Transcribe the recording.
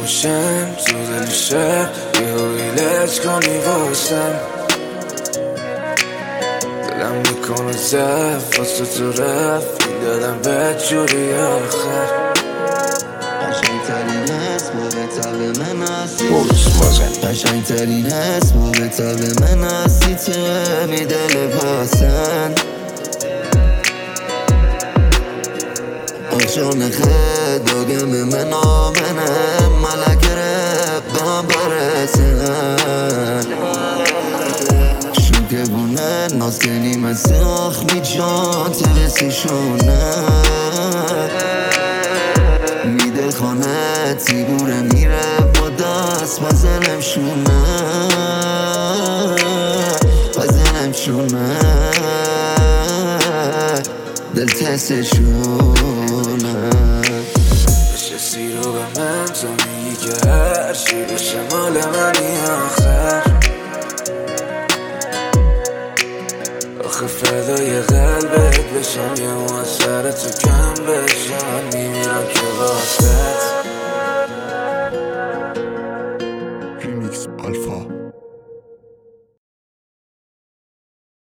باشم تو دل شب یه ویلج کنی واسم دلم میکنه زف واسه تو رفت دادم بدجوری آخر قشنگترین اسم و به طب من هستی قشنگترین اسم و به طب من هستی تو همی دل پسند آشان خد داگم من آمنه ملک رب به هم برسن شوکه بونه ناز کنی مثل آخمی جان ترسی شونه میده خانه تیبوره میره با دست بزنم شونه بزنم شونه دل تستشونه نشستی رو به من تو میگی که هر چی بشه مال منی آخر آخه فدای قلبت بشم یه مو از سر تو کم بشم میمیرم که واسه